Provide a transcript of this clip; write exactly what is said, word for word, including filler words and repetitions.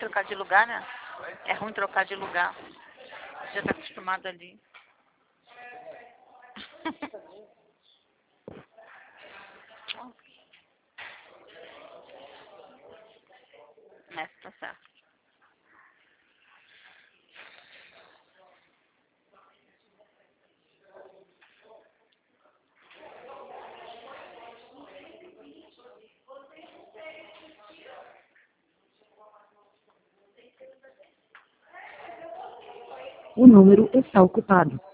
trocar de lugar, né? É ruim trocar de lugar. Já tá acostumado ali. Essa tá certo. O número está ocupado.